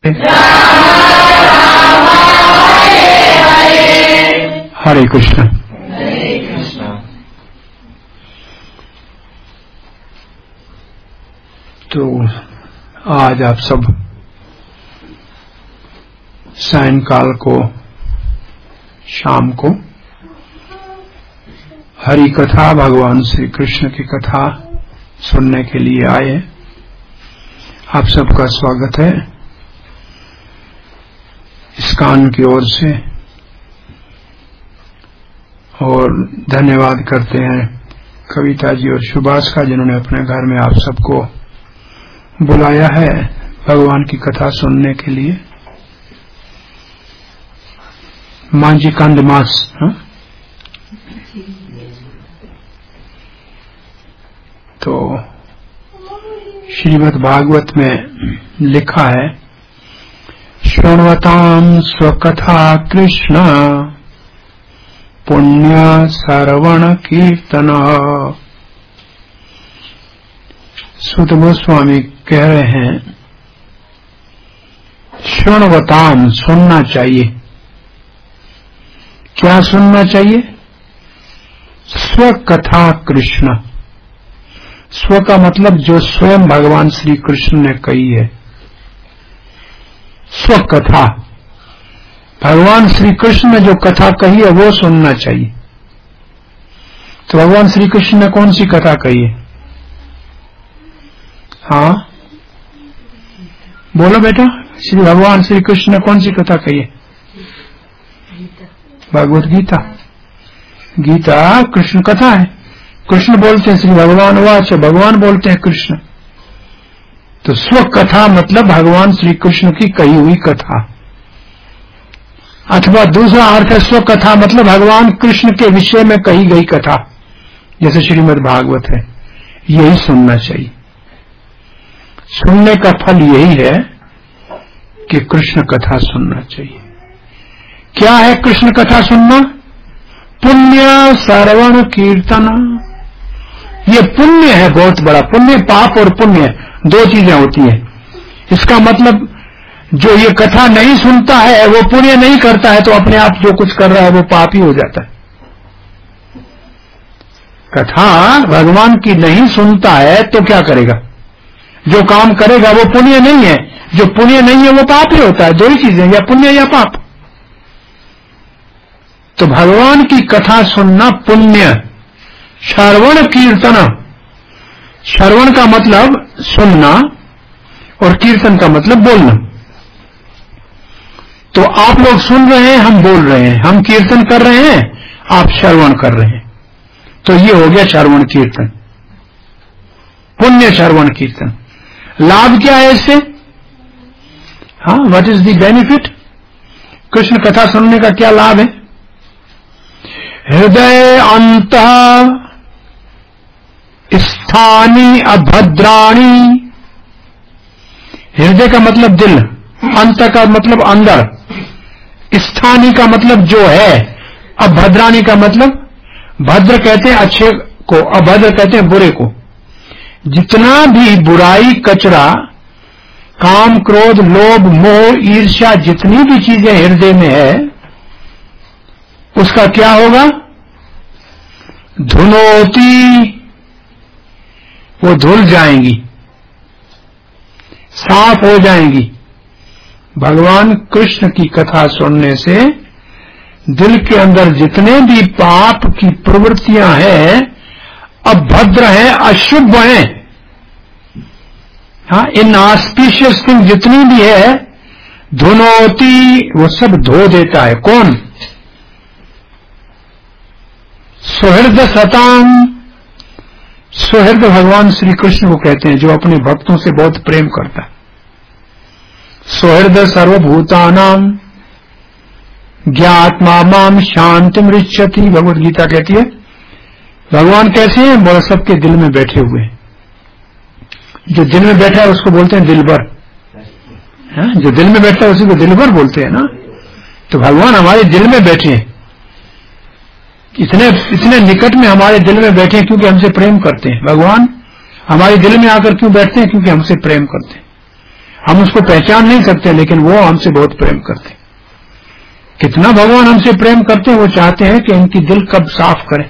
हरे कृष्ण। तो आज आप सब सायंकाल को, शाम को हरि कथा, भगवान श्री कृष्ण की कथा सुनने के लिए आए। आप सबका स्वागत है इस्कॉन की ओर से, और धन्यवाद करते हैं कविता जी और सुभाष का, जिन्होंने अपने घर में आप सबको बुलाया है भगवान की कथा सुनने के लिए। मांझी कंद मास, तो श्रीमद् भागवत में लिखा है, शृण्वतां स्वकथा कृष्ण पुण्य श्रवण कीर्तन। सूत गोस्वामी कह रहे हैं, शृण्वताम, सुनना चाहिए। क्या सुनना चाहिए? स्वकथा कृष्ण। स्व का मतलब जो स्वयं भगवान श्री कृष्ण ने कही है, स्वकथा। भगवान श्री कृष्ण ने जो कथा कही है वो सुनना चाहिए। तो भगवान श्री कृष्ण ने कौन सी कथा कही है? हाँ बोलो बेटा, श्री भगवान श्री कृष्ण ने कौन सी कथा कही है? भगवत गीता। गीता कृष्ण कथा है। कृष्ण बोलते हैं श्री भगवान वाच, भगवान बोलते हैं कृष्ण। तो स्व कथा मतलब भगवान श्री कृष्ण की कही हुई कथा, अथवा दूसरा अर्थ है स्व कथा मतलब भगवान कृष्ण के विषय में कही गई कथा, जैसे श्रीमद् भागवत है। यही सुनना चाहिए। सुनने का फल यही है कि कृष्ण कथा सुनना चाहिए। क्या है कृष्ण कथा सुनना? पुण्य श्रवण कीर्तन। ये पुण्य है, बहुत बड़ा पुण्य। पाप और पुण्य दो चीजें होती हैं। इसका मतलब जो ये कथा नहीं सुनता है वो पुण्य नहीं करता है, तो अपने आप जो कुछ कर रहा है वो पाप ही हो जाता है। कथा भगवान की नहीं सुनता है तो क्या करेगा? जो काम करेगा वो पुण्य नहीं है, जो पुण्य नहीं है वो पाप ही होता है। दो ही चीजें, या पुण्य या पाप। तो भगवान की कथा सुनना पुण्य। श्रवण कीर्तन, श्रवण का मतलब सुनना और कीर्तन का मतलब बोलना। तो आप लोग सुन रहे हैं, हम बोल रहे हैं, हम कीर्तन कर रहे हैं, आप श्रवण कर रहे हैं। तो ये हो गया श्रवण कीर्तन, पुण्य श्रवण कीर्तन। लाभ क्या है इससे? हाँ, what is the benefit? Krishna कथा सुनने का क्या लाभ है? हृदय अंत स्थानी अभद्राणी। हृदय का मतलब दिल, अंत का मतलब अंदर, स्थानी का मतलब जो है, अभद्राणी का मतलब, भद्र कहते हैं अच्छे को, अभद्र कहते हैं बुरे को। जितना भी बुराई, कचरा, काम, क्रोध, लोभ, मोह, ईर्ष्या, जितनी भी चीजें हृदय में है, उसका क्या होगा? धुनोती, वो धुल जाएंगी, साफ हो जाएंगी। भगवान कृष्ण की कथा सुनने से दिल के अंदर जितने भी पाप की प्रवृत्तियां हैं, अभद्र हैं, अशुभ हैं, हाँ, इन ऑस्पिशियस थिंग जितनी भी है, धुनोती, वो सब धो देता है। कौन? सुहृद सताम। सुहृद भगवान श्री कृष्ण को कहते हैं, जो अपने भक्तों से बहुत प्रेम करता है। सुहृद सर्वभूतानाम ज्ञात्मा माम शांतिम रिच्छति। भगवत गीता कहती है भगवान कैसे हैं? बोला सबके दिल में बैठे हुए हैं। जो दिल में बैठा है उसको बोलते हैं दिलबर। जो दिल में बैठा है उसी को दिलबर बोलते हैं ना। तो भगवान हमारे दिल में बैठे हैं, इतने निकट में हमारे दिल में बैठे हैं क्योंकि हमसे प्रेम करते हैं। भगवान हमारे दिल में आकर क्यों बैठते हैं? क्योंकि हमसे प्रेम करते हैं। हम उसको पहचान नहीं सकते, लेकिन वो हमसे बहुत प्रेम करते हैं। कितना भगवान हमसे प्रेम करते हैं, वो चाहते हैं कि इनकी दिल कब साफ करें।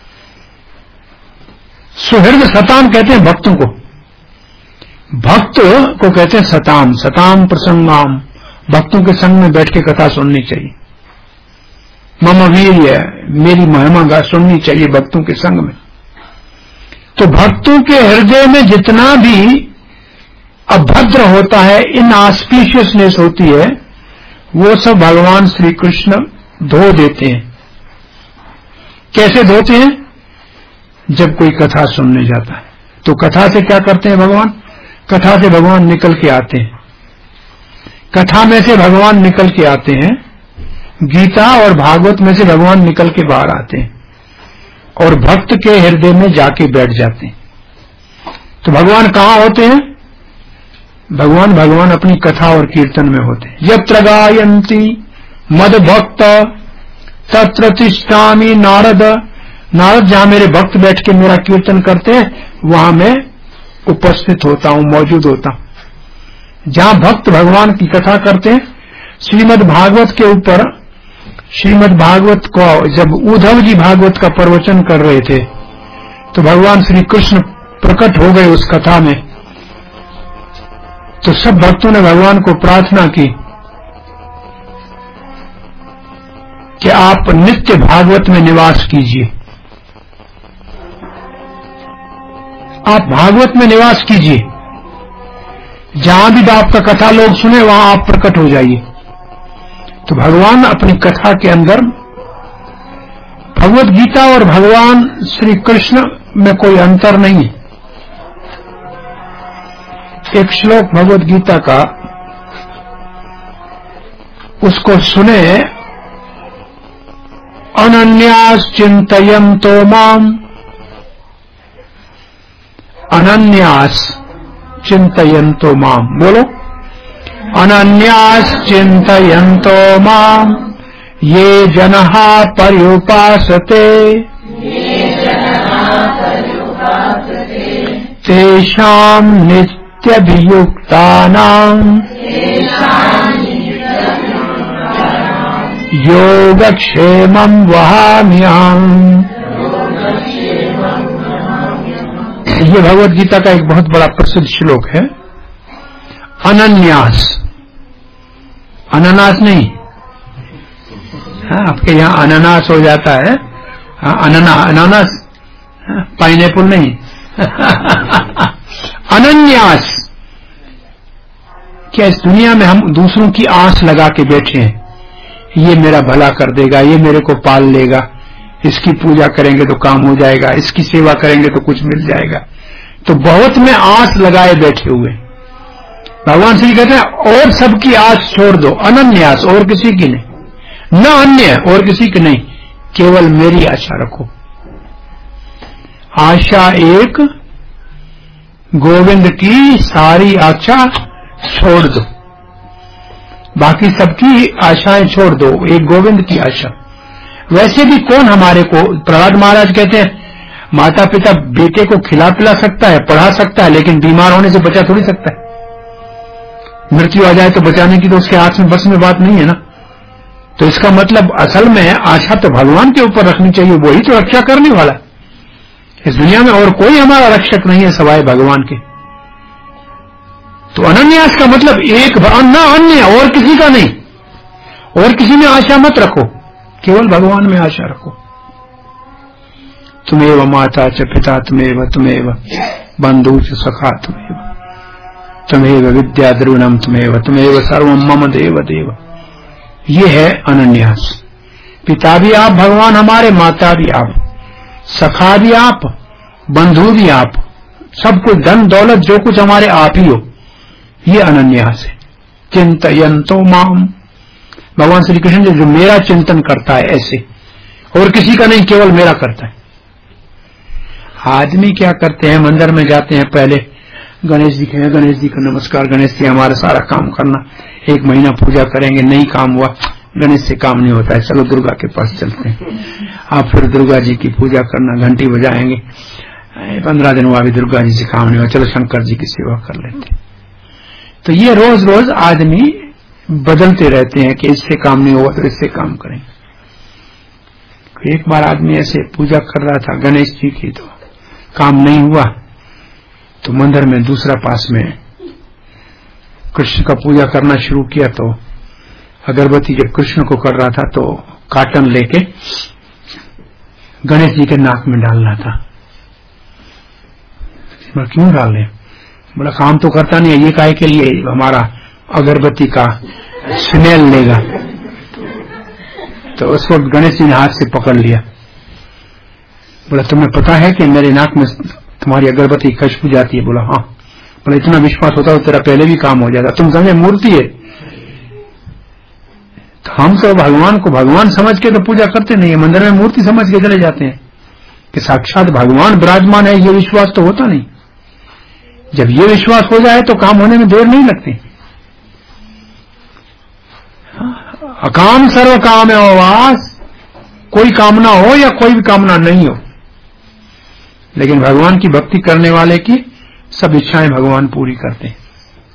सुहृद सताम कहते हैं भक्तों को। भक्त को कहते हैं सताम, सताम प्रसंगाम। भक्तों के संग में बैठ के कथा सुननी चाहिए। मम वीर्य, मेरी महिमा सुननी चाहिए भक्तों के संग में। तो भक्तों के हृदय में जितना भी अभद्र होता है, इनऑस्पिशियसनेस होती है, वो सब भगवान श्री कृष्ण धो देते हैं। कैसे धोते हैं? जब कोई कथा सुनने जाता है तो कथा से क्या करते हैं भगवान? कथा से भगवान निकल के आते हैं। कथा में से भगवान निकल के आते हैं, गीता और भागवत में से भगवान निकल के बाहर आते हैं और भक्त के हृदय में जाके बैठ जाते हैं। तो भगवान कहाँ होते हैं? भगवान अपनी कथा और कीर्तन में होते हैं। यत्र गायन्ति मद भक्त तत्र तिष्ठामि नारद। नारद जहां मेरे भक्त बैठ के मेरा कीर्तन करते हैं, वहां मैं उपस्थित होता हूं, मौजूद होता हूं। जहां भक्त भगवान की कथा करते हैं, श्रीमद् भागवत के ऊपर, श्रीमद् भागवत को जब उद्धव जी भागवत का प्रवचन कर रहे थे तो भगवान श्री कृष्ण प्रकट हो गए उस कथा में। तो सब भक्तों ने भगवान को प्रार्थना की कि आप नित्य भागवत में निवास कीजिए, आप भागवत में निवास कीजिए, जहां भी आपका कथा लोग सुने वहां आप प्रकट हो जाइए। तो भगवान अपनी कथा के अंदर, भगवत गीता और भगवान श्री कृष्ण में कोई अंतर नहीं है। एक श्लोक भगवत गीता का, उसको सुने। अनन्यास चिंतयन्तो माम, अनन्यास चिंतयन्तो माम, बोलो। अनन्यास चिंतयन्तो माम ये जनः पर्युपासते तेषाम् नित्यभियुक्तानाम् योगक्षेमम् वहाम्यहम्। ये भगवत गीता का एक बहुत बड़ा प्रसिद्ध श्लोक है। अनन्यास, अनानास नहीं, आपके यहाँ अनानास हो जाता है, अनानास, पाइनएप्पल नहीं। अनन्यास, क्या इस दुनिया में हम दूसरों की आस लगा के बैठे हैं, ये मेरा भला कर देगा, ये मेरे को पाल लेगा, इसकी पूजा करेंगे तो काम हो जाएगा, इसकी सेवा करेंगे तो कुछ मिल जाएगा, तो बहुत में आस लगाए बैठे हुए। भगवान श्री कहते हैं और सबकी आस छोड़ दो, अनन्यास, और किसी की नहीं, न अन्य, और किसी की नहीं, केवल मेरी आशा रखो। आशा एक, गोविंद की सारी आशा छोड़ दो, बाकी सबकी आशाएं छोड़ दो, एक गोविंद की आशा। वैसे भी कौन हमारे को, प्रहलाद महाराज कहते हैं माता पिता बेटे को खिला पिला सकता है, पढ़ा सकता है, लेकिन बीमार होने से बचा थोड़ी सकता है। मृत्यु आ जाए तो बचाने की तो उसके हाथ में बस में बात नहीं है ना। तो इसका मतलब असल में आशा तो भगवान के ऊपर रखनी चाहिए, वही तो रक्षा करने वाला है। इस दुनिया में और कोई हमारा रक्षक नहीं है सवाए भगवान के। तो अनन्यास का मतलब एक, न अन्य, और किसी का नहीं, और किसी में आशा मत रखो, केवल भगवान में आशा रखो। तुमेव माता च पिता तुमेव, तुमेव बंधु च सखा तुमेव, तुमेव विद्या द्रविणम तुमेव, तुमेव सर्वम मम देव देव। ये है अनन्यास। पिता भी आप भगवान हमारे, माता भी आप, सखा भी आप, बंधु भी आप, सब कुछ, धन दौलत जो कुछ हमारे आप ही हो, ये अनन्यास है। चिंतयन्तो माम, भगवान श्री कृष्ण जी जो मेरा चिंतन करता है ऐसे, और किसी का नहीं, केवल मेरा करता है। आदमी क्या करते हैं, मंदिर में जाते हैं, पहले गणेश जी के, गणेश जी का नमस्कार, गणेश जी हमारा सारा काम करना, एक महीना पूजा करेंगे, नहीं काम हुआ, गणेश से काम नहीं होता है, चलो दुर्गा के पास चलते हैं। आप फिर दुर्गा जी की पूजा करना, घंटी बजाएंगे, 15 दिन हुआ अभी दुर्गा जी से काम नहीं हुआ, चलो शंकर जी की सेवा कर लेते। तो ये रोज रोज आदमी बदलते रहते हैं कि इससे काम नहीं हुआ तो इससे काम करें। एक बार आदमी ऐसे पूजा कर रहा था गणेश जी की, तो काम नहीं हुआ तो मंदिर में दूसरा पास में कृष्ण का पूजा करना शुरू किया। तो अगरबत्ती जब कृष्ण को कर रहा था तो काटन लेके गणेश जी के नाक में डालना था। बोला क्यों डाल रहे? बोला काम तो करता नहीं है, ये काहे के लिए? हमारा अगरबत्ती का स्मेल लेगा। तो उस वक्त गणेश जी ने हाथ से पकड़ लिया। बोला तुम्हें पता है कि मेरे नाक में तुम्हारी अगरबत्ती की खुशबू जाती है? बोला हाँ। बोला इतना विश्वास होता तो तेरा पहले भी काम हो जाता, तुम समझे मूर्ति है। तो हम तो भगवान को भगवान समझ के तो पूजा करते नहीं है, मंदिर में मूर्ति समझ के चले जाते हैं कि साक्षात भगवान विराजमान है, ये विश्वास तो होता नहीं। जब ये विश्वास हो जाए तो काम होने में देर नहीं लगती। अकाम सर्व काम है वास, कोई कामना हो या कोई भी कामना नहीं हो, लेकिन भगवान की भक्ति करने वाले की सब इच्छाएं भगवान पूरी करते हैं।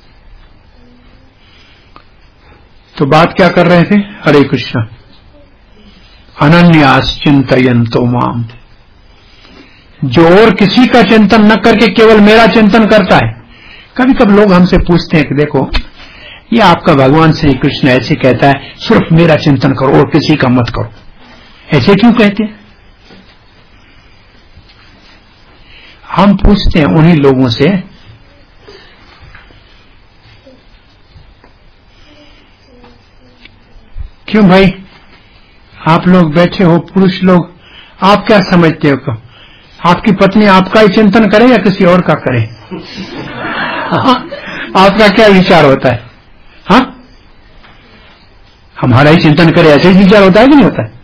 तो बात क्या कर रहे थे? हरे कृष्ण। अनन्यास चिंतयन्तो माम, जो और किसी का चिंतन न करके केवल मेरा चिंतन करता है। कभी कभी लोग हमसे पूछते हैं कि देखो ये आपका भगवान श्री कृष्ण ऐसे कहता है सिर्फ मेरा चिंतन करो और किसी का मत करो, ऐसे क्यों कहते हैं? हम पूछते हैं उन्हीं लोगों से क्यों भाई आप लोग बैठे हो पुरुष लोग, आप क्या समझते हो? आपकी पत्नी आपका ही चिंतन करे या किसी और का करे? आपका क्या विचार होता है? हाँ, हमारा ही चिंतन करे ऐसे ही विचार होता है कि नहीं होता है?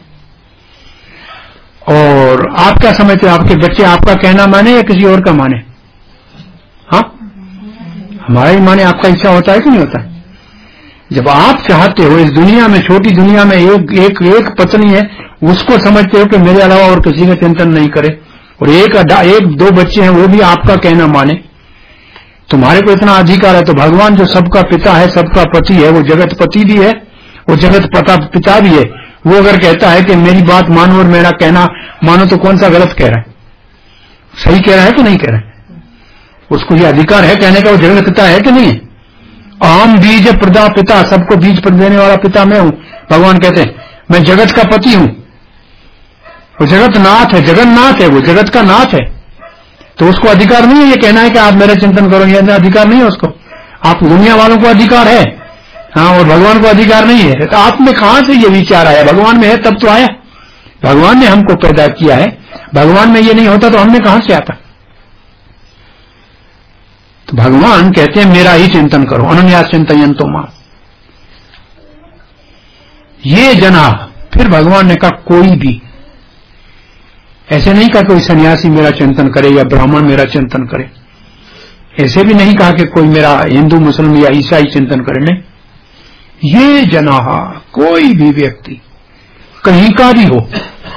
और आप क्या समझते हो? आपके बच्चे आपका कहना माने या किसी और का माने? हाँ, हमारा ही माने, आपका इच्छा होता है कि नहीं होता है? जब आप चाहते हो इस दुनिया में, छोटी दुनिया में एक पत्नी है, उसको समझते हो कि मेरे अलावा और किसी का चिंतन नहीं करे, और एक दो बच्चे हैं वो भी आपका कहना माने, तुम्हारे को इतना अधिकार है। तो भगवान जो सबका पिता है, सबका पति है, वो जगत पति भी है, वो जगत पिता भी है, वो अगर कहता है कि मेरी बात मानो और मेरा कहना मानो, तो कौन सा गलत कह रहा है? सही कह रहा है कि नहीं कह रहा है? उसको ये अधिकार है कहने का, वो जगत पिता है कि नहीं है? अहम बीज प्रदा पिता, सबको बीज देने वाला पिता मैं हूं। भगवान कहते हैं मैं जगत का पति हूं। वो जगत नाथ है, जगन्नाथ है, वो जगत का नाथ है। तो उसको अधिकार नहीं है ये कहना है कि आप मेरे चिंतन करो, ये अधिकार नहीं है उसको। आप दुनिया वालों को अधिकार है, हाँ, और भगवान को अधिकार नहीं है। तो आप में कहां से ये विचार आया? भगवान में है तब तो आया। भगवान ने हमको पैदा किया है, भगवान में ये नहीं होता तो हमने कहां से आता? तो भगवान कहते हैं मेरा ही चिंतन करो, अनन्यास चिंतयन्तो माम। ये जना, फिर भगवान ने कहा कोई भी, ऐसे नहीं कहा कोई सन्यासी मेरा चिंतन करे या ब्राह्मण मेरा चिंतन करे, ऐसे भी नहीं कहा कि कोई मेरा हिंदू मुस्लिम या ईसाई चिंतन करे, नहीं। ये जना, कोई भी व्यक्ति कहीं का भी हो,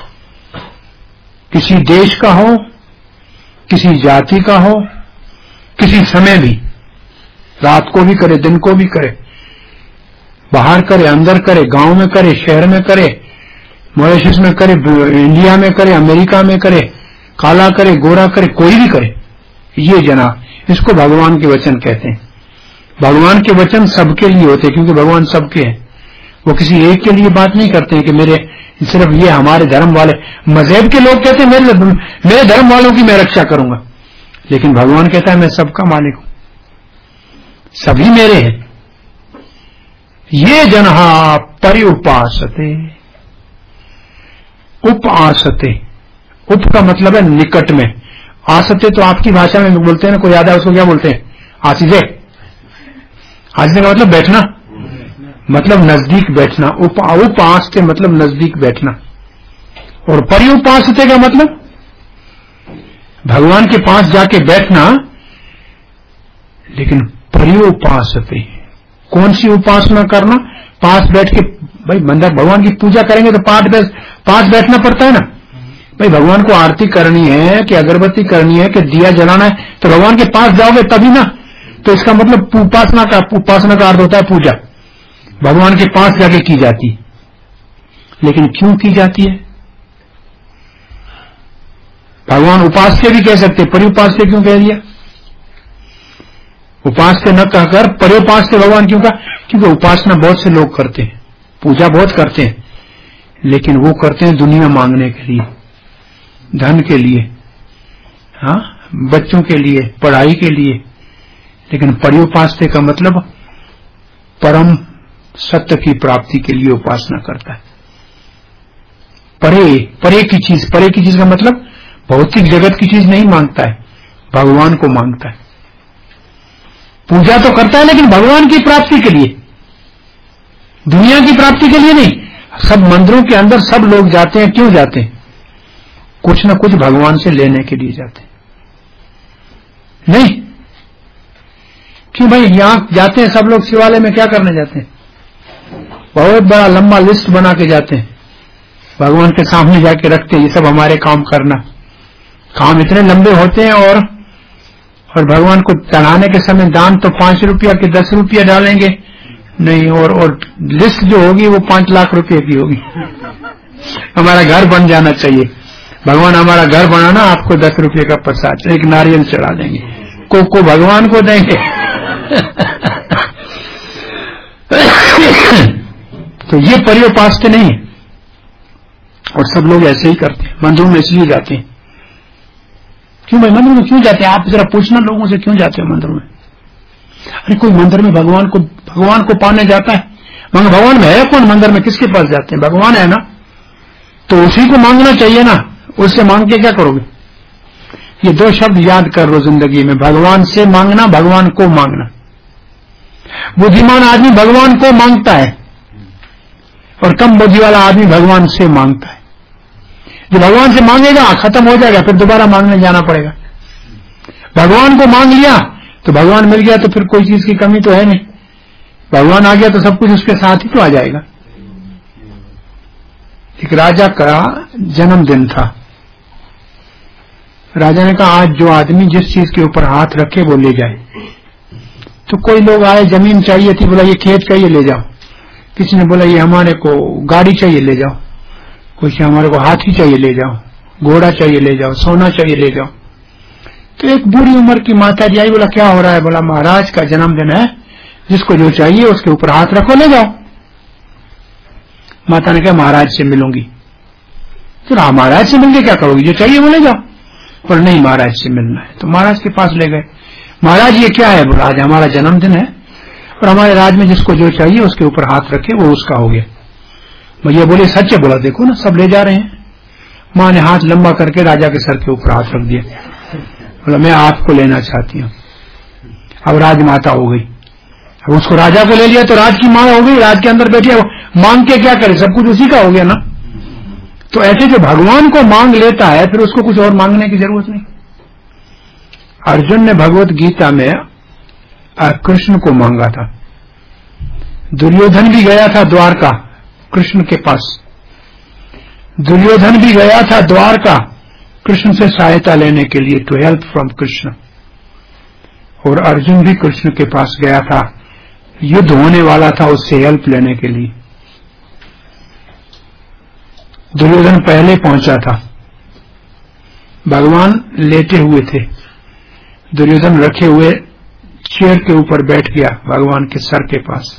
किसी देश का हो, किसी जाति का हो, किसी समय भी, रात को भी करे, दिन को भी करे, बाहर करे, अंदर करे, गांव में करे, शहर में करे, मॉरिशस में करे, इंडिया में करे, अमेरिका में करे, काला करे, गोरा करे, कोई भी करे, ये जना, इसको भगवान के वचन कहते हैं। भगवान के वचन सबके लिए होते हैं क्योंकि भगवान सबके हैं। वो किसी एक के लिए बात नहीं करते हैं कि मेरे सिर्फ ये हमारे धर्म वाले, मजहब के लोग कहते हैं मेरे धर्म वालों की मैं रक्षा करूंगा, लेकिन भगवान कहता है मैं सबका मालिक हूं, सभी मेरे हैं। ये जनहा पर्युपासते, उपासते, उप का मतलब है निकट में, आसते तो आपकी भाषा में बोलते हैं ना, कोई याद है उसको क्या बोलते हैं? आसीजे। आसीजे का मतलब बैठना, मतलब नजदीक बैठना। उपासते मतलब नजदीक बैठना, और पर्युपासते का मतलब भगवान के पास जाके बैठना। लेकिन पर्युपासते, कौन सी उपासना करना? पास बैठ के, भाई मंदिर भगवान की पूजा करेंगे तो पास बैठना पड़ता है ना। भाई भगवान को आरती करनी है कि अगरबत्ती करनी है कि दिया जलाना है, तो भगवान के पास जाओगे तभी ना। तो इसका मतलब उपासना का अर्थ होता है पूजा, भगवान के पास जाके की जाती। लेकिन क्यों की जाती है? भगवान उपास्य भी कह सकते, परिउपास्य क्यों कह दिया? उपास्य न कहकर परिउपास्य भगवान क्यों कहा? क्योंकि उपासना बहुत से लोग करते हैं, पूजा बहुत करते हैं, लेकिन वो करते हैं दुनिया मांगने के लिए, धन के लिए, हाँ, बच्चों के लिए, पढ़ाई के लिए। लेकिन परिउपास्य का मतलब परम सत्य की प्राप्ति के लिए उपासना करता है। परे की चीज का मतलब भौतिक जगत की चीज नहीं मांगता है, भगवान को मांगता है। पूजा तो करता है लेकिन भगवान की प्राप्ति के लिए, दुनिया की प्राप्ति के लिए नहीं। सब मंदिरों के अंदर सब लोग जाते हैं, क्यों जाते हैं? कुछ न कुछ भगवान से लेने के लिए जाते हैं। नहीं क्यों भाई? यहां जाते हैं सब लोग शिवालय में, क्या करने जाते हैं? बहुत बड़ा लंबा लिस्ट बना के जाते हैं, भगवान के सामने जाके रखते हैं, ये सब हमारे काम करना। काम इतने लंबे होते हैं और भगवान को चढ़ाने के समय दान तो 5 रुपया के 10 रुपया डालेंगे नहीं, और लिस्ट जो होगी वो 5 लाख रुपए की होगी। हमारा घर बन जाना चाहिए, भगवान हमारा घर बनाना, आपको 10 रुपये का प्रसाद, एक नारियल चढ़ा देंगे, को भगवान को देंगे। तो ये परिउपास्य नहीं है, और सब लोग ऐसे ही करते हैं। मंदिरों में इसलिए जाते हैं। क्यों भाई मंदिर में क्यों जाते हैं? आप जरा पूछना लोगों से, क्यों जाते हो मंदिर में? अरे कोई मंदिर में भगवान को पाने जाता है, मगर भगवान में है कौन? मंदिर में किसके पास जाते हैं? भगवान है ना, तो उसी को मांगना चाहिए ना। उससे मांग के क्या करोगे? ये 2 शब्द याद कर लो जिंदगी में, भगवान से मांगना, भगवान को मांगना। बुद्धिमान आदमी भगवान को मांगता है और कम बुद्धि वाला आदमी भगवान से मांगता है। जो भगवान से मांगेगा खत्म हो जाएगा, फिर दोबारा मांगने जाना पड़ेगा। भगवान को मांग लिया तो भगवान मिल गया, तो फिर कोई चीज की कमी तो है नहीं। भगवान आ गया तो सब कुछ उसके साथ ही तो आ जाएगा। एक राजा का जन्मदिन था। राजा ने कहा आज जो आदमी जिस चीज के ऊपर हाथ रखे वो ले जाए। तो कोई लोग आए, जमीन चाहिए थी, बोला ये खेत चाहिए ले जाओ। किसी ने बोला ये हमारे को गाड़ी चाहिए ले जाओ, कुछ हमारे को हाथी चाहिए ले जाओ, घोड़ा चाहिए ले जाओ, सोना चाहिए ले जाओ। तो एक बुरी उम्र की माता जी आई, बोला क्या हो रहा है? बोला महाराज का जन्मदिन है, जिसको जो चाहिए उसके ऊपर हाथ रखो ले जाओ। माता ने कहा महाराज से मिलूंगी। तो महाराज से मिलके क्या करोगी? जो चाहिए वो ले जाओ। बोला नहीं महाराज से मिलना है। तो महाराज के पास ले गए। महाराज ये क्या है? बोला आज हमारा जन्मदिन है और हमारे राज में जिसको जो चाहिए उसके ऊपर हाथ रखे वो उसका हो गया। भैया बोले सच है? बोला देखो ना सब ले जा रहे हैं। मां ने हाथ लंबा करके राजा के सर के ऊपर हाथ रख दिया। बोला मैं आपको लेना चाहती हूँ। अब राजमाता हो गई। अब उसको राजा को ले लिया तो राज की मां हो गई, राज के अंदर बैठी है, मांग के क्या करे? सब कुछ उसी का हो गया ना। तो ऐसे जो भगवान को मांग लेता है फिर उसको कुछ और मांगने की जरूरत नहीं। अर्जुन ने भगवत गीता में कृष्ण को मांगा था। दुर्योधन भी गया था द्वारका कृष्ण के पास। दुर्योधन भी गया था द्वारका कृष्ण से सहायता लेने के लिए, टू हेल्प फ्रॉम कृष्ण। और अर्जुन भी कृष्ण के पास गया था, युद्ध होने वाला था, उससे हेल्प लेने के लिए। दुर्योधन पहले पहुंचा था। भगवान लेटे हुए थे, दुर्योधन रखे हुए चेयर के ऊपर बैठ गया भगवान के सर के पास।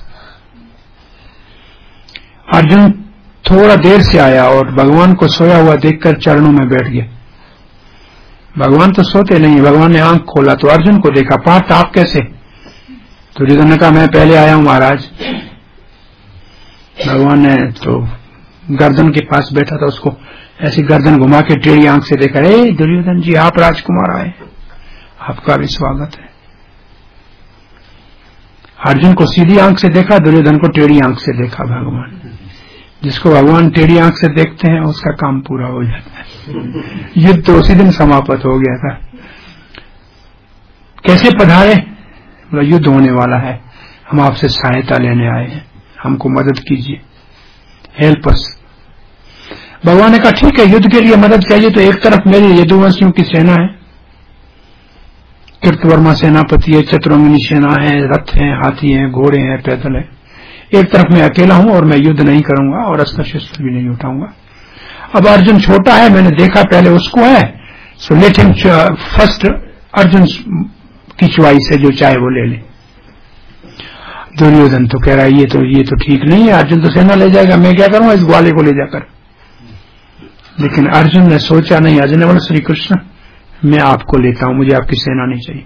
अर्जुन थोड़ा देर से आया और भगवान को सोया हुआ देखकर चरणों में बैठ गया। भगवान तो सोते नहीं। भगवान ने आंख खोला तो अर्जुन को देखा। पार्थ आप कैसे? दुर्योधन ने कहा मैं पहले आया हूं महाराज। भगवान ने तो गर्दन के पास बैठा था, उसको ऐसी गर्दन घुमा के टेढ़ी आंख से देखा। दुर्योधन जी आप राजकुमार आए, आपका भी स्वागत है। अर्जुन को सीधी आंख से देखा, दुर्योधन को टेढ़ी आंख से देखा। भगवान जिसको भगवान टेढ़ी आंख से देखते हैं उसका काम पूरा हो जाता है। युद्ध तो उसी दिन समाप्त हो गया था। कैसे पधारे? युद्ध होने वाला है, हम आपसे सहायता लेने आए हैं, हमको मदद कीजिए, हेल्प अस। भगवान ने कहा ठीक है, युद्ध के लिए मदद चाहिए तो एक तरफ मेरी यदुवंशियों की सेना है, कृतवर्मा सेनापति है, चतुरंगिनी सेना है, रथ है, हाथी है, घोड़े हैं, पैदल है। एक तरफ मैं अकेला हूं और मैं युद्ध नहीं करूंगा और अस्त्र शस्त्र भी नहीं उठाऊंगा। अब अर्जुन छोटा है, मैंने देखा पहले उसको है, so let him first Arjun की चॉइस है, जो चाहे वो ले ले। दुर्योधन तो कह रहा है ये तो ठीक नहीं है, अर्जुन तो सेना ले जाएगा, मैं क्या करूंगा इस ग्वाले को ले जाकर। लेकिन अर्जुन ने सोचा नहीं, अर्जुन ने बोला श्री कृष्ण मैं आपको लेता हूं, मुझे आपकी सेना नहीं चाहिए।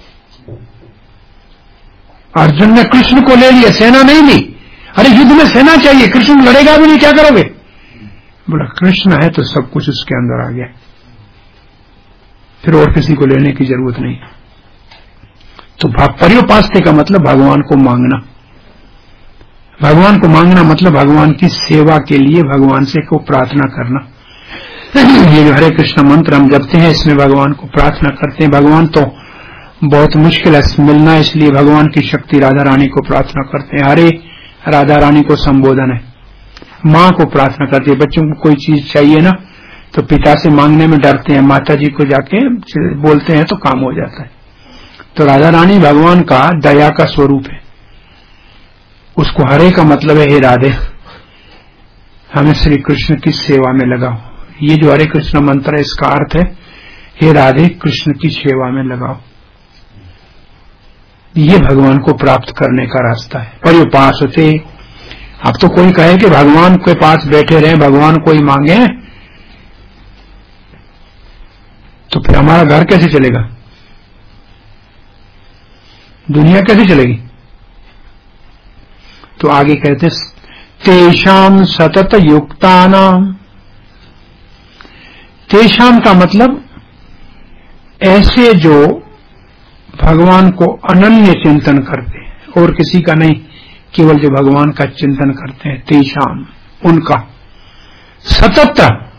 अर्जुन ने कृष्ण को ले लिया, सेना नहीं ली। अरे युद्ध में सेना चाहिए, कृष्ण लड़ेगा भी नहीं, क्या करोगे? बोला कृष्ण है तो सब कुछ उसके अंदर आ गया, फिर और किसी को लेने की जरूरत नहीं। तो पर्योपास्ते का मतलब भगवान को मांगना। भगवान को मांगना मतलब भगवान की सेवा के लिए भगवान से को प्रार्थना करना। ये जो हरे कृष्ण मंत्र हम जपते हैं, इसमें भगवान को प्रार्थना करते हैं। भगवान तो बहुत मुश्किल है मिलना, इसलिए भगवान की शक्ति राधा रानी को प्रार्थना करते हैं। हरे राधा रानी को संबोधन है। माँ को प्रार्थना करती है, बच्चों को कोई चीज चाहिए ना तो पिता से मांगने में डरते हैं, माता जी को जाके बोलते हैं तो काम हो जाता है। तो राधा रानी भगवान का दया का स्वरूप है। उसको हरे का मतलब है हे राधे, हमें श्री कृष्ण की सेवा में लगाओ। ये जो हरे कृष्ण मंत्र है इसका अर्थ है हे राधे कृष्ण की सेवा में लगाओ। ये भगवान को प्राप्त करने का रास्ता है। पर्युपासते, अब तो कोई कहे कि भगवान के पास बैठे रहे, भगवान को ही मांगे, तो फिर हमारा घर कैसे चलेगा, दुनिया कैसे चलेगी? तो आगे कहते तेषाम सतत युक्तानाम। तेषाम का मतलब ऐसे जो भगवान को अनन्य चिंतन करते हैं और किसी का नहीं, केवल जो भगवान का चिंतन करते हैं, तेषाम उनका। सतत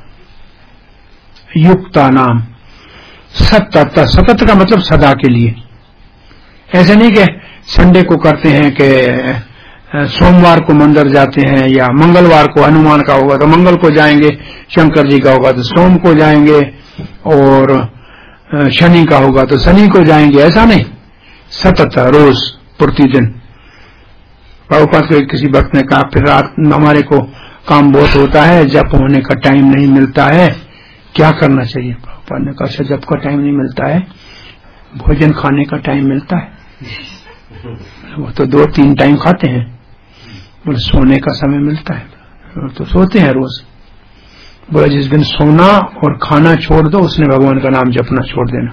युक्ता नाम, सतत, सतत का मतलब सदा के लिए। ऐसे नहीं कि संडे को करते हैं कि सोमवार को मंदिर जाते हैं, या मंगलवार को हनुमान का होगा तो मंगल को जाएंगे, शंकर जी का होगा तो सोम को जाएंगे, और शनि का होगा तो शनि को जाएंगे। ऐसा नहीं, सतत रोज प्रतिदिन। प्रभुपाद को किसी वक्त ने कहा, फिर रात हमारे को काम बहुत होता है, जप होने का टाइम नहीं मिलता है, क्या करना चाहिए? प्रभुपाद ने कहा अच्छा जप का टाइम नहीं मिलता है, भोजन खाने का टाइम मिलता है। वो तो 2-3 टाइम खाते हैं। बोले सोने का समय मिलता है तो सोते हैं रोज। बोला जिस दिन सोना और खाना छोड़ दो उसने भगवान का नाम जपना छोड़ देना।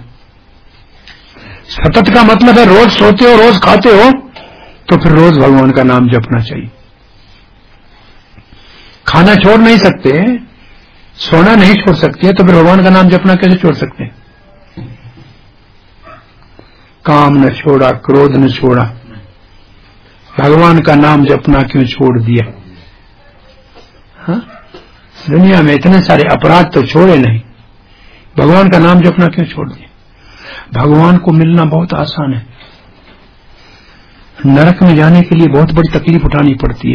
सतत का मतलब है रोज सोते हो, रोज खाते हो, तो फिर रोज भगवान का नाम जपना चाहिए। खाना छोड़ नहीं सकते, सोना नहीं छोड़ सकते, तो फिर भगवान का नाम जपना कैसे छोड़ सकते? काम न छोड़ा, क्रोध न छोड़ा, भगवान का नाम जपना क्यों छोड़ दिया? हाँ? दुनिया में इतने सारे अपराध तो छोड़े नहीं, भगवान का नाम जपना क्यों छोड़ दिया? भगवान को मिलना बहुत आसान है, नरक में जाने के लिए बहुत बड़ी तकलीफ उठानी पड़ती है।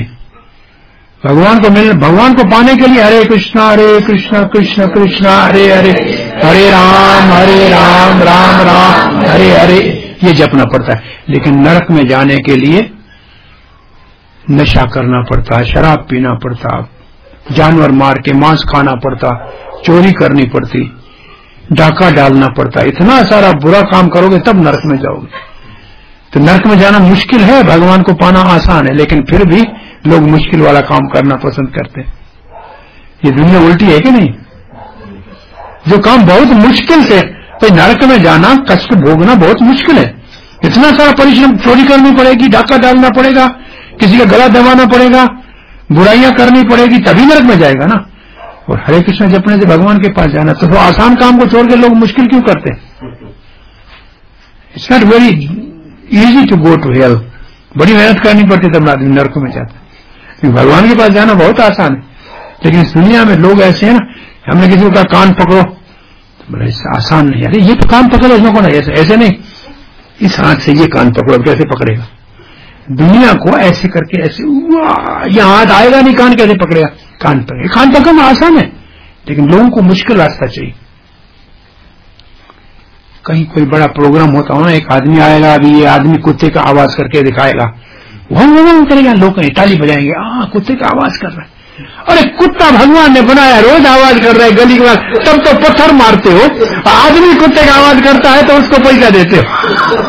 भगवान को पाने के लिए हरे कृष्णा कृष्ण कृष्ण हरे हरे, हरे राम राम राम हरे हरे, ये जपना पड़ता है। लेकिन नरक में जाने के लिए नशा करना पड़ता है, शराब पीना पड़ता, जानवर मार के मांस खाना पड़ता, चोरी करनी पड़ती, डाका डालना पड़ता। इतना सारा बुरा काम करोगे तब नरक में जाओगे। तो नरक में जाना मुश्किल है, भगवान को पाना आसान है, लेकिन फिर भी लोग मुश्किल वाला काम करना पसंद करते हैं। ये दुनिया उल्टी है कि नहीं? जो काम बहुत मुश्किल से, तो नरक में जाना, कष्ट भोगना बहुत मुश्किल है। इतना सारा परिश्रम, चोरी करनी पड़ेगी, डाका डालना पड़ेगा, किसी का गला दबाना पड़ेगा, बुराइयां करनी पड़ेगी, तभी नरक में जाएगा ना। और हरे कृष्ण जपने से भगवान के पास जाना, तो आसान काम को छोड़ के लोग मुश्किल क्यों करते हैं? It's not very easy to go to hell. बड़ी मेहनत करनी पड़ती तब आदमी नरक में जाता है। भगवान के पास जाना बहुत आसान है, लेकिन इस दुनिया में लोग ऐसे हैं ना, हमने किसी को कहा कान पकड़ो, तो बोला इससे आसान नहीं। अरे ये तो कान पकड़ो, इसमें कौन है? ऐसे नहीं, इस हाथ से ये कान पकड़ो, कैसे पकड़ेगा? दुनिया को ऐसे करके ऐसे, यह हाथ आएगा नहीं, कान कैसे पकड़ेगा? कान पकड़े, कान पकड़ना आसान है, लेकिन लोगों को मुश्किल रास्ता चाहिए। कहीं कोई बड़ा प्रोग्राम होता हो ना, एक आदमी आएगा, अभी ये आदमी कुत्ते का आवाज करके दिखाएगा, वो करेगा, लोग ताली बजाएंगे, कुत्ते का आवाज कर रहा है। अरे कुत्ता भगवान ने बनाया, रोज आवाज कर रहा है गली के बाद, तब तो पत्थर मारते हो। आदमी कुत्ते का आवाज करता है तो उसको पैसा देते हो।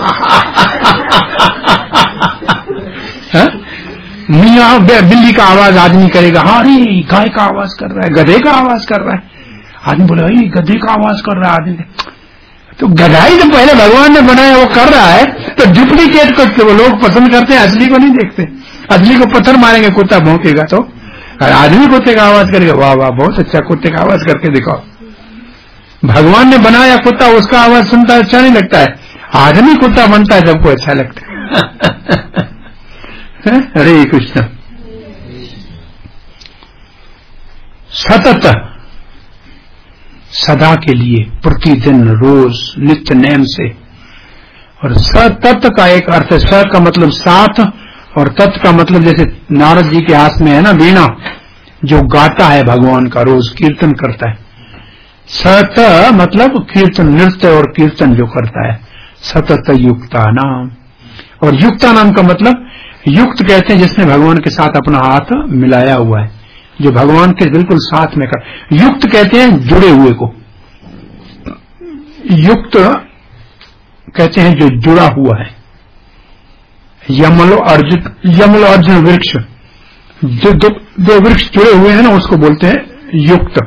मियाँ बिल्ली का आवाज आदमी करेगा, अरे गाय का आवाज कर रहा है, गधे का आवाज कर रहा है। आदमी बोला, गधे का आवाज कर रहा है आदमी। तो गधा ही तो पहले भगवान ने बनाया, वो कर रहा है, तो डुप्लीकेट को वो लोग पसंद करते हैं, असली को नहीं देखते। असली को पत्थर मारेंगे, कुत्ता भौंकेगा, तो आदमी कुत्ते का आवाज करेगा, वाह वाह बहुत अच्छा, कुत्ते का आवाज करके दिखाओ। भगवान ने बनाया कुत्ता, उसका आवाज सुनता अच्छा नहीं लगता है, आदमी कुत्ता बनता है सबको अच्छा लगता है। हरे कृष्ण। सतत, सदा के लिए, प्रतिदिन, रोज, नित्य नेम से। और सतत का एक अर्थ है, स का मतलब साथ, और तत् का मतलब जैसे नारद जी के हाथ में है ना वीणा, जो गाता है भगवान का, रोज कीर्तन करता है। सत मतलब कीर्तन, नृत्य और कीर्तन जो करता है। सतत युक्ता नाम। और युक्ता नाम का मतलब, युक्त कहते हैं जिसने भगवान के साथ अपना हाथ मिलाया हुआ है, जो भगवान के बिल्कुल साथ में कर। युक्त कहते हैं जुड़े हुए को, युक्त कहते हैं जो जुड़ा हुआ है। यमल अर्जुन वृक्ष, जो दो वृक्ष जुड़े हुए हैं ना, उसको बोलते हैं युक्त।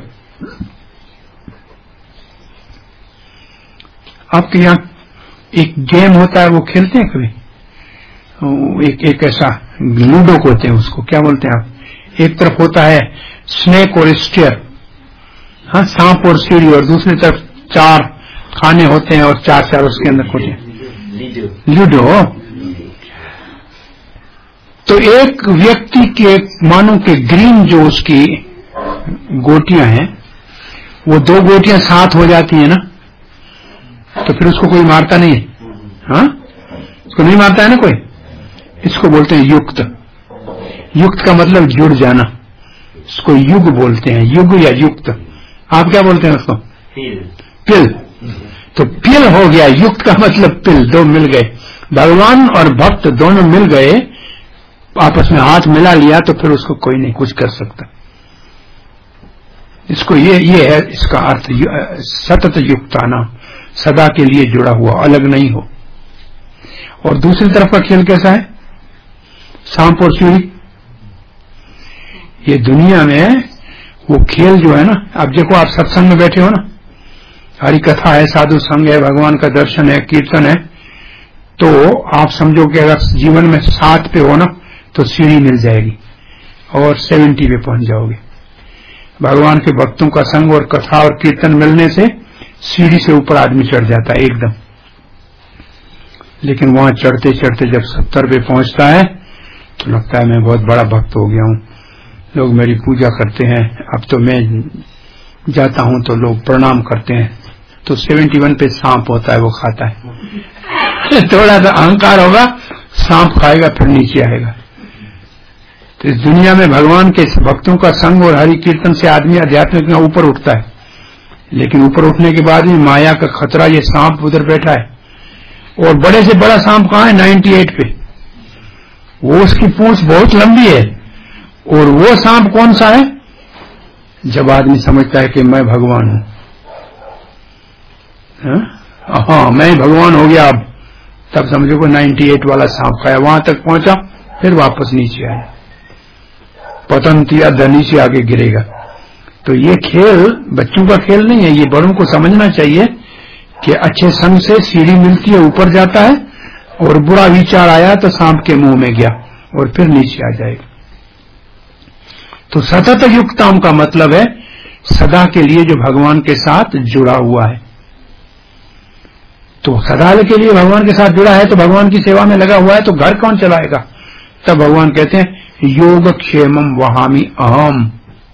आपके यहां एक गेम होता है, वो खेलते हैं कभी? एक ऐसा लूडो कहते हैं उसको, क्या बोलते हैं आप? एक तरफ होता है स्नेक और स्टेयर, सांप और सीढ़ी, और दूसरी तरफ 4 खाने होते हैं और 4 उसके अंदर होते हैं, लूडो। तो एक व्यक्ति के मानो के ग्रीन जो उसकी गोटियां हैं, वो 2 गोटियां साथ हो जाती है ना, तो फिर उसको कोई मारता नहीं है, उसको नहीं मारता है ना कोई। इसको बोलते हैं युक्त। युक्त का मतलब जुड़ जाना, इसको युग बोलते हैं, युग या युक्त। आप क्या बोलते हैं उसको? पिल। तो पिल हो गया, युक्त का मतलब पिल, 2 मिल गए। भगवान और भक्त दोनों मिल गए, आपस में हाथ मिला लिया, तो फिर उसको कोई नहीं कुछ कर सकता। इसको ये है इसका अर्थ, सतत युक्ताना, सदा के लिए जुड़ा हुआ, अलग नहीं हो। और दूसरी तरफ का खेल कैसा है? सांप और सीढ़ी। ये दुनिया में वो खेल जो है ना, अब देखो आप सत्संग में बैठे हो ना, हरि कथा है, साधु संग है, भगवान का दर्शन है, कीर्तन है, तो आप समझो कि अगर जीवन में 7 पे हो ना, तो सीढ़ी मिल जाएगी और 70 पे पहुंच जाओगे। भगवान के भक्तों का संग और कथा और कीर्तन मिलने से सीढ़ी से ऊपर आदमी चढ़ जाता है एकदम। लेकिन वहां चढ़ते चढ़ते जब 70 पे पहुंचता है तो लगता है मैं बहुत बड़ा भक्त हो गया हूं, लोग मेरी पूजा करते हैं, अब तो मैं जाता हूं तो लोग प्रणाम करते हैं। तो 71 पे सांप होता है, वो खाता है। थोड़ा सा अहंकार होगा, सांप खाएगा, फिर नीचे आएगा। तो इस दुनिया में भगवान के भक्तों का संग और हरि कीर्तन से आदमी आध्यात्मिक में ऊपर उठता है, लेकिन ऊपर उठने के बाद भी माया का खतरा, ये सांप उधर बैठा है। और बड़े से बड़ा सांप कहाँ है? 98 पे। वो उसकी पूंछ बहुत लंबी है। और वो सांप कौन सा है? जब आदमी समझता है कि मैं भगवान हूं, हाँ मैं भगवान हो गया, अब तब समझो को 98 वाला सांप खाया, वहां तक पहुंचा, फिर वापस नीचे आया, पतंतिया धनी से आगे गिरेगा। तो ये खेल बच्चों का खेल नहीं है, ये बड़ों को समझना चाहिए कि अच्छे संग से सीढ़ी मिलती है, ऊपर जाता है, और बुरा विचार आया तो सांप के मुंह में गया और फिर नीचे आ जाएगा। तो सतत युक्ताम का मतलब है सदा के लिए जो भगवान के साथ जुड़ा हुआ है। तो सदा के लिए भगवान के साथ जुड़ा है, तो भगवान की सेवा में लगा हुआ है, तो घर कौन चलाएगा? तब भगवान कहते हैं योगक्षेमम वहामि अहम।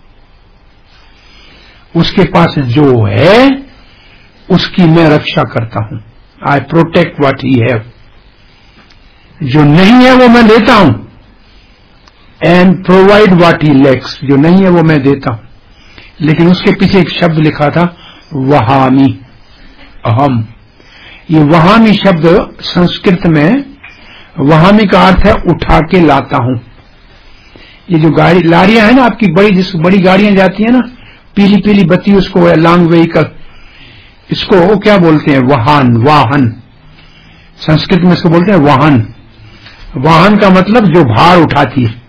उसके पास जो है उसकी मैं रक्षा करता हूं, I protect what he have. जो नहीं है वो मैं देता हूं, and provide what he lacks. जो नहीं है वो मैं देता हूं। लेकिन उसके पीछे एक शब्द लिखा था वहामी, अहम। ये वहामी शब्द संस्कृत में, वहामी का अर्थ है उठा के लाता हूं। ये जो गाड़ी लारियां है ना आपकी, बड़ी गाड़ियां जाती है ना, पीली पीली बत्ती, उसको लॉन्ग व्हीकल, इसको क्या बोलते हैं? वाहन। संस्कृत में इसको बोलते हैं वाहन। वाहन का मतलब जो भार उठाती है,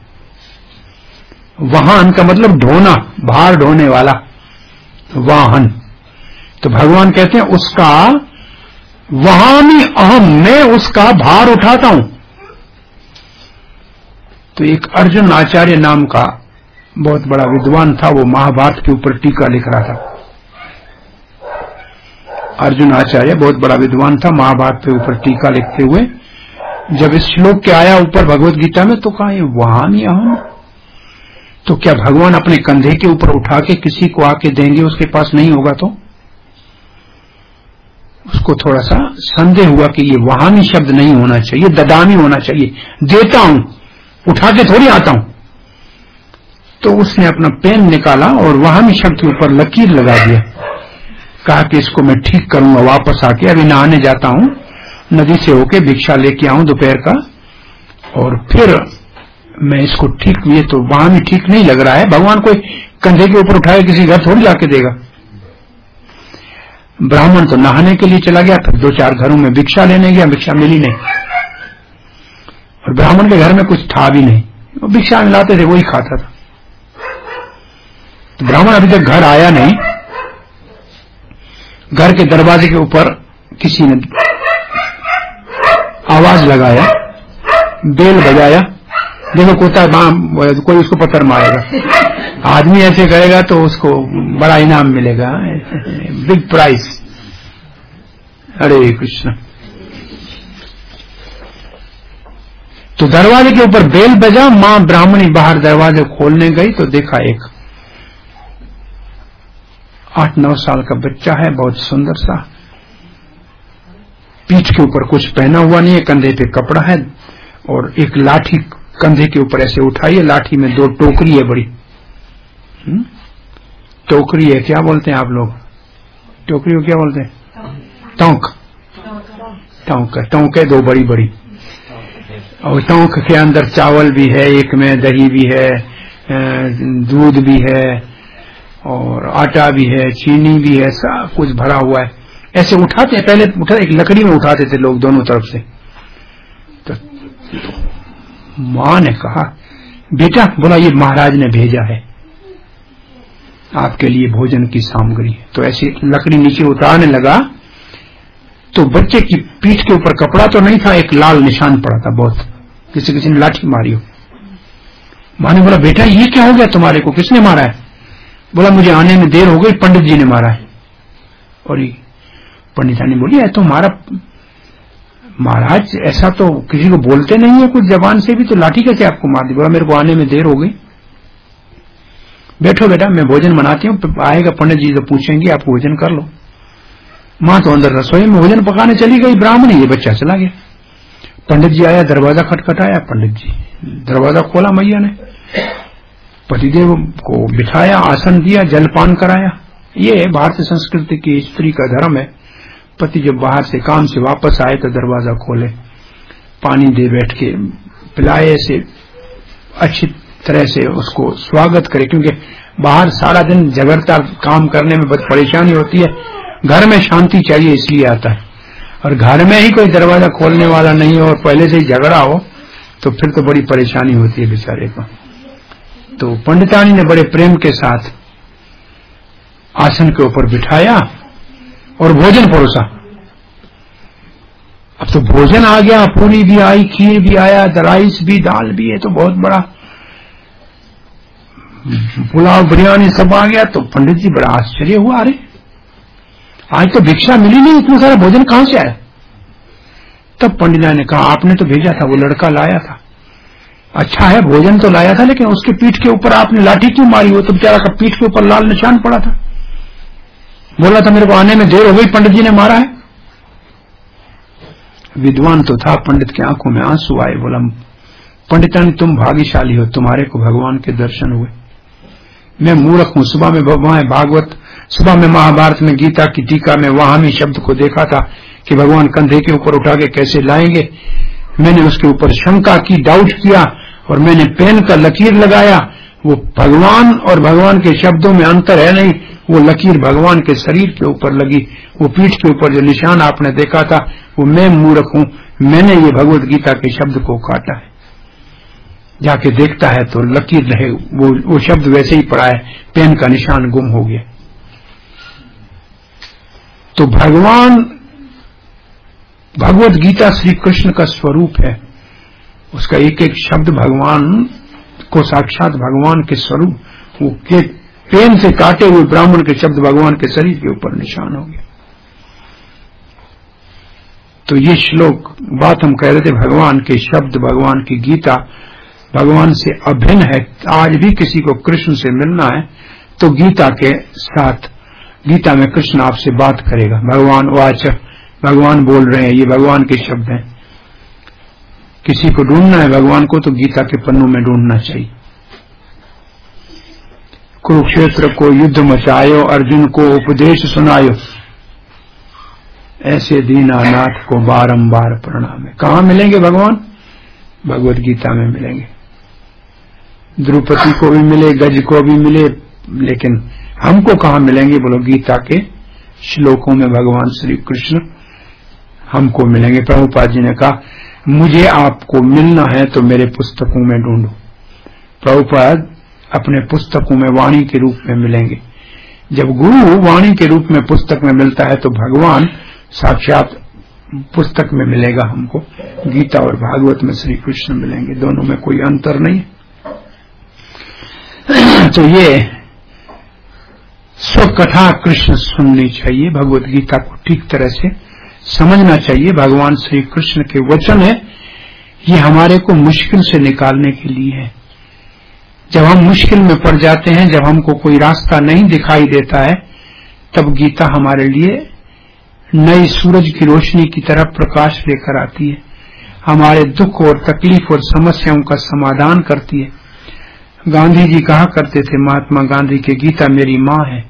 वाहन का मतलब ढोना, भार ढोने वाला, वाहन। तो भगवान कहते हैं उसका वहामी अहम, मैं उसका भार उठाता हूं। तो एक अर्जुन आचार्य नाम का बहुत बड़ा विद्वान था, वो महाभारत के ऊपर टीका लिख रहा था। अर्जुन आचार्य बहुत बड़ा विद्वान था, महाभारत के ऊपर टीका लिखते हुए जब इस श्लोक के आया ऊपर भगवत गीता में, तो कहा ये वहामी अहम, तो क्या भगवान अपने कंधे के ऊपर उठा के किसी को आके देंगे? उसके पास नहीं होगा तो उसको थोड़ा सा संदेह हुआ कि ये वहामी शब्द नहीं होना चाहिए, ददामी होना चाहिए, देता हूं, उठा के थोड़ी आता हूं। तो उसने अपना पेन निकाला और वहामी शब्द के ऊपर लकीर लगा दिया, कहा कि इसको मैं ठीक करूंगा वापस आके, अभी नहाने जाता हूं, नदी से होके भिक्षा लेके आऊं दोपहर का, और फिर मैं इसको ठीक, ये तो वहां भी ठीक नहीं लग रहा है। भगवान कोई कंधे के ऊपर उठाए किसी घर थोड़ी जाके देगा। ब्राह्मण तो नहाने के लिए चला गया, फिर 2-4 घरों में भिक्षा लेने गया, भिक्षा मिली नहीं, और ब्राह्मण के घर में कुछ था भी नहीं, वो भिक्षा में लाते थे वही खाता था। तो ब्राह्मण अभी तक घर आया नहीं। घर के दरवाजे के ऊपर किसी ने आवाज लगाया, बेल बजाया, देखो कोता कोई उसको पत्थर मारेगा, आदमी ऐसे करेगा तो उसको बड़ा इनाम मिलेगा, बिग प्राइज। हरे कृष्ण। तो दरवाजे के ऊपर बेल बजा, मां ब्राह्मणी बाहर दरवाजे खोलने गई तो देखा एक 8-9 साल का बच्चा है, बहुत सुंदर सा, पीठ के ऊपर कुछ पहना हुआ नहीं है, कंधे पे कपड़ा है, और एक लाठी कंधे के ऊपर ऐसे उठाई है, लाठी में 2 टोकरी है बड़ी। टोकरी है, क्या बोलते हैं आप लोग? टोकरी को क्या बोलते हैं? टोंक। टोंक है 2 बड़ी बड़ी, और टोंक के अंदर चावल भी है, एक में दही भी है, दूध भी है, और आटा भी है, चीनी भी है, सब कुछ भरा हुआ है। ऐसे उठाते हैं, पहले एक लकड़ी में उठाते थे लोग दोनों तरफ से। तो मां ने कहा, बेटा, बोला ये महाराज ने भेजा है आपके लिए भोजन की सामग्री। तो ऐसी लकड़ी नीचे उतारने लगा तो बच्चे की पीठ के ऊपर कपड़ा तो नहीं था, एक लाल निशान पड़ा था, बहुत किसी ने लाठी मारी हो। मां ने बोला, बेटा ये क्या हो गया तुम्हारे को, किसने मारा है? बोला, मुझे आने में देर हो गई, पंडित जी ने मारा है। और पंडितानी बोली, तो हमारा महाराज ऐसा तो किसी को बोलते नहीं है कुछ जबान से भी, तो लाठी कैसे आपको मार दी? बोला, मेरे को आने में देर हो गई। बैठो बेटा, मैं भोजन बनाती हूँ, आएगा पंडित जी तो पूछेंगे, आप भोजन कर लो। मां तो अंदर रसोई में भोजन पकाने चली गई, ब्राह्मण, ये बच्चा चला गया। पंडित जी आया, दरवाजा खटखटाया, पंडित जी दरवाजा खोला, मैया ने पतिदेव को बिठाया, आसन दिया, जलपान कराया। ये भारतीय संस्कृति की स्त्री का धर्म है। पति जब बाहर से काम से वापस आए तो दरवाजा खोले, पानी दे, बैठ के पिलाए, से अच्छी तरह से उसको स्वागत करे, क्योंकि बाहर सारा दिन झगड़ता, काम करने में बहुत परेशानी होती है, घर में शांति चाहिए इसलिए आता है। और घर में ही कोई दरवाजा खोलने वाला नहीं हो और पहले से ही झगड़ा हो तो फिर तो बड़ी परेशानी होती है बेचारे को। तो पंडितानी ने बड़े प्रेम के साथ आसन के ऊपर बिठाया और भोजन परोसा। अब तो भोजन आ गया, पूरी भी आई, खीर भी आया, राइस भी, दाल भी है, तो बहुत बड़ा पुलाव, बिरयानी सब आ गया। तो पंडित जी बड़ा आश्चर्य हुआ, अरे आज तो भिक्षा मिली नहीं, इतना सारा भोजन कहां से आया? तब पंडिता ने कहा, आपने तो भेजा था, वो लड़का लाया था। अच्छा है, भोजन तो लाया था, लेकिन उसके पीठ के ऊपर आपने लाठी क्यों मारी? वो तो बेचारा का पीठ के ऊपर लाल निशान पड़ा था। बोला था मेरे को आने में देर हो गई, पंडित जी ने मारा है। विद्वान तो था, पंडित की आंखों में आंसू आए। बोला, पंडितानी तुम भाग्यशाली हो, तुम्हारे को भगवान के दर्शन हुए। मैं मूर्ख हूं, सुबह में भागवत, सुबह में महाभारत में, गीता की टीका में वहामी शब्द को देखा था कि भगवान कंधे के ऊपर उठा के कैसे लाएंगे। मैंने उसके ऊपर शंका की, डाउट किया, और मैंने पेन का लकीर लगाया। वो भगवान और भगवान के शब्दों में अंतर है नहीं, वो लकीर भगवान के शरीर के ऊपर लगी। वो पीठ के ऊपर जो निशान आपने देखा था, वो मैं मूर्ख हूं, मैंने ये भगवत गीता के शब्द को काटा है। जाके देखता है तो लकीर रहे, वो शब्द वैसे ही पड़ा है, पेन का निशान गुम हो गया। तो भगवान, भगवत गीता श्री कृष्ण का स्वरूप है। उसका एक एक शब्द भगवान को साक्षात भगवान के स्वरूप, वो के पेन से काटे हुए ब्राह्मण के शब्द भगवान के शरीर के ऊपर निशान हो गया। तो ये श्लोक बात हम कह रहे थे, भगवान के शब्द, भगवान की गीता भगवान से अभिन्न है। आज भी किसी को कृष्ण से मिलना है तो गीता के साथ, गीता में कृष्ण आपसे बात करेगा। भगवान वाच, भगवान बोल रहे हैं, ये भगवान के शब्द हैं। किसी को ढूंढना है भगवान को तो गीता के पन्नों में ढूंढना चाहिए। कुरुक्षेत्र को युद्ध मचायो, अर्जुन को उपदेश सुनायो, ऐसे दीनानाथ को बारंबार प्रणाम है। कहाँ मिलेंगे भगवान? भगवत गीता में मिलेंगे। द्रौपदी को भी मिले, गज को भी मिले, लेकिन हमको कहाँ मिलेंगे? बोलो, गीता के श्लोकों में भगवान श्री कृष्ण हमको मिलेंगे। प्रभुपाद जी ने कहा, मुझे आपको मिलना है तो मेरे पुस्तकों में ढूंढो। प्रभुपाद अपने पुस्तकों में वाणी के रूप में मिलेंगे। जब गुरु वाणी के रूप में पुस्तक में मिलता है तो भगवान साक्षात पुस्तक में मिलेगा हमको। गीता और भागवत में श्री कृष्ण मिलेंगे, दोनों में कोई अंतर नहीं। तो ये स्वकथा कृष्ण सुननी चाहिए, भगवत गीता को ठीक तरह से समझना चाहिए। भगवान श्री कृष्ण के वचन है, ये हमारे को मुश्किल से निकालने के लिए है। जब हम मुश्किल में पड़ जाते हैं, जब हमको कोई रास्ता नहीं दिखाई देता है, तब गीता हमारे लिए नई सूरज की रोशनी की तरह प्रकाश लेकर आती है। हमारे दुख और तकलीफ और समस्याओं का समाधान करती है। गांधी जी कहा करते थे, महात्मा गांधी के, गीता मेरी माँ है।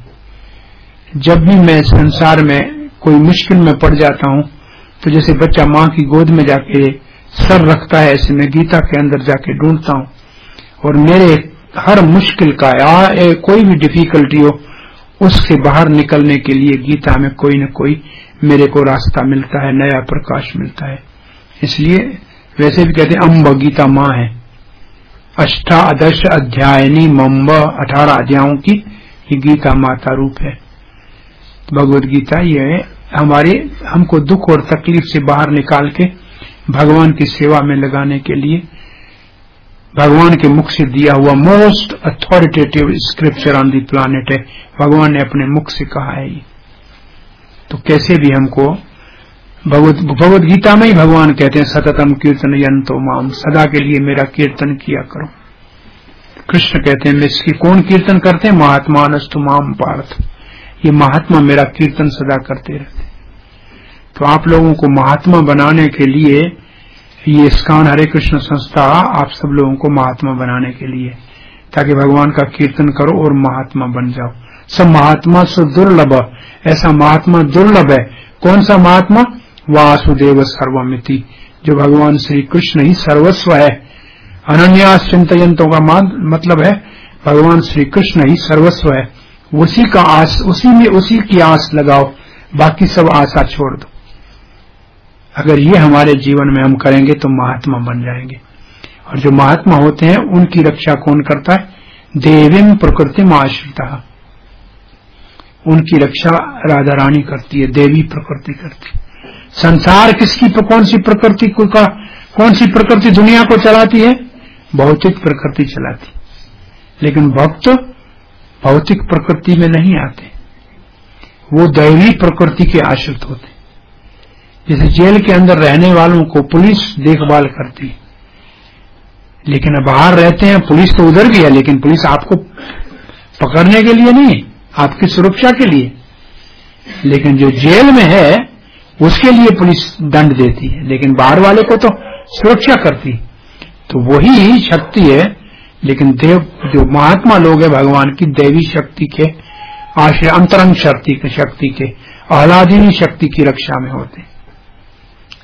जब भी मैं संसार में कोई मुश्किल में पड़ जाता हूं तो जैसे बच्चा माँ की गोद में जाके सर रखता है, ऐसे मैं गीता के अंदर जाके ढूंढता हूं, और मेरे हर मुश्किल का या कोई भी डिफिकल्टी हो, उससे बाहर निकलने के लिए गीता में कोई न कोई मेरे को रास्ता मिलता है, नया प्रकाश मिलता है। इसलिए वैसे भी कहते हैं अम्ब गीता माँ है। अष्टादश अध्यायनी मम्ब, 18 अध्यायों की ये गीता माता रूप है। भगवत गीता ये हमारे, हमको दुख और तकलीफ से बाहर निकाल के भगवान की सेवा में लगाने के लिए भगवान के मुख से दिया हुआ most authoritative scripture on the planet है। भगवान ने अपने मुख से कहा है ये। तो कैसे भी हमको भगवत गीता में ही भगवान कहते हैं, सततम कीर्तन यंतो माम, सदा के लिए मेरा कीर्तन किया करो। कृष्ण कहते हैं, इसकी कौन कीर्तन करते हैं? महात्मानस्तु माम पार्थ, ये महात्मा मेरा कीर्तन सदा करते रहते। तो आप लोगों को महात्मा बनाने के लिए ये इस्कॉन हरे कृष्ण संस्था आप सब लोगों को महात्मा बनाने के लिए, ताकि भगवान का कीर्तन करो और महात्मा बन जाओ। सब महात्मा से दुर्लभ, ऐसा महात्मा दुर्लभ है। कौन सा महात्मा? वासुदेव सर्वमिति, जो भगवान श्री कृष्ण ही सर्वस्व है। अनन्यास चिंतयंतों का मतलब है भगवान श्री कृष्ण ही सर्वस्व है। उसी का आस, उसी की आस लगाओ, बाकी सब आशा छोड़ दो। अगर ये हमारे जीवन में हम करेंगे तो महात्मा बन जाएंगे। और जो महात्मा होते हैं उनकी रक्षा कौन करता है? देवीं प्रकृतिम आश्रिता, उनकी रक्षा राधा रानी करती है, देवी प्रकृति करती है। संसार किसकी, कौन सी प्रकृति का, कौन सी प्रकृति दुनिया को चलाती है? भौतिक प्रकृति चलाती। लेकिन भक्त भौतिक प्रकृति में नहीं आते, वो दैवी प्रकृति के आश्रित होते। जैसे जेल के अंदर रहने वालों को पुलिस देखभाल करती है, लेकिन बाहर रहते हैं, पुलिस तो उधर भी है, लेकिन पुलिस आपको पकड़ने के लिए नहीं, आपकी सुरक्षा के लिए। लेकिन जो जेल में है उसके लिए पुलिस दंड देती है, लेकिन बाहर वाले को तो सुरक्षा करती। तो वही शक्ति है, लेकिन देव जो महात्मा लोग हैं भगवान की दैवी शक्ति के आश्रय, अंतरंग शक्ति के, आह्लादिनी शक्ति की रक्षा में होते।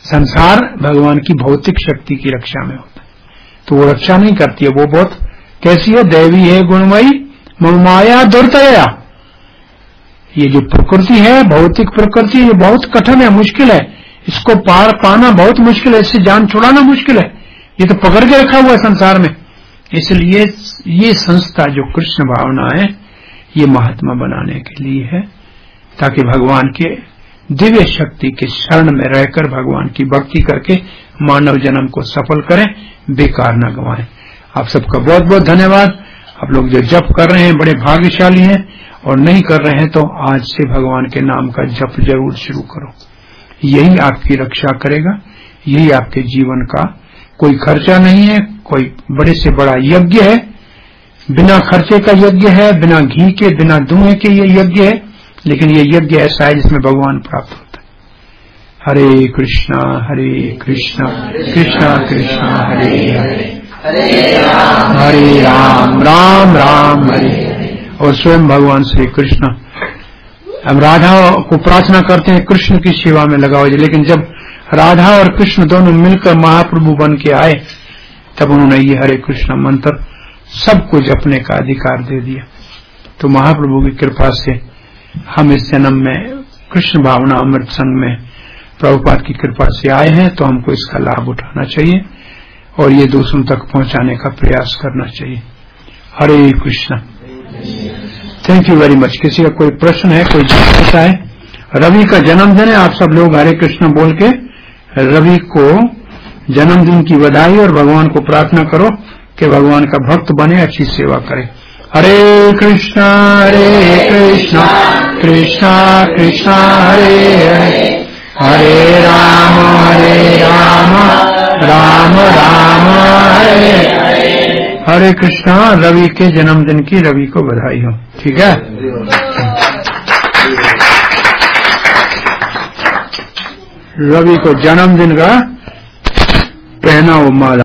संसार भगवान की भौतिक शक्ति की रक्षा में होता है, तो वो रक्षा नहीं करती है। वो बहुत कैसी है? दैवी है गुणमयी मम माया दुर्तया। ये जो प्रकृति है, भौतिक प्रकृति, ये बहुत कठिन है, मुश्किल है, इसको पार पाना बहुत मुश्किल है, इससे जान छुड़ाना मुश्किल है, ये तो पकड़ के रखा हुआ है संसार में। इसलिए ये संस्था जो कृष्ण भावना है, ये महात्मा बनाने के लिए है, ताकि भगवान के दिव्य शक्ति के शरण में रहकर भगवान की भक्ति करके मानव जन्म को सफल करें, बेकार न गंवाएं। आप सबका बहुत बहुत धन्यवाद। आप लोग जो जप कर रहे हैं बड़े भाग्यशाली हैं, और नहीं कर रहे हैं तो आज से भगवान के नाम का जप जरूर शुरू करो। यही आपकी रक्षा करेगा, यही आपके जीवन का कोई खर्चा नहीं है, कोई बड़े से बड़ा यज्ञ है, बिना खर्चे का यज्ञ है, बिना घी के बिना धुएं के ये यज्ञ है, लेकिन ये यज्ञ ऐसा है जिसमें भगवान प्राप्त होता है। हरे कृष्णा कृष्णा कृष्णा हरे हरे, हरे राम राम राम हरे। और स्वयं भगवान श्री कृष्ण, हम राधा को प्रार्थना करते हैं कृष्ण की सेवा में लगाओ, लेकिन जब राधा और कृष्ण दोनों मिलकर महाप्रभु बन के आए, तब उन्होंने ये हरे कृष्ण मंत्र सबको जपने का अधिकार दे दिया। तो महाप्रभु की कृपा से हम इस जन्म में कृष्ण भावना अमृत संघ में प्रभुपाद की कृपा से आए हैं, तो हमको इसका लाभ उठाना चाहिए और ये दूसरों तक पहुंचाने का प्रयास करना चाहिए। Hare Krishna. Thank you very much. किसी का कोई प्रश्न है, कोई जिज्ञासा है? रवि का जन्मदिन है, आप सब लोग हरे कृष्ण बोल के रवि को जन्मदिन की बधाई और भगवान को प्रार्थना करो कि भगवान का भक्त बने, अच्छी सेवा करे। हरे कृष्णा कृष्णा कृष्णा हरे हरे, हरे राम राम राम हरे हरे। हरे कृष्णा। रवि के जन्मदिन की रवि को बधाई हो। ठीक है, रवि को जन्मदिन का पहनाओ माला।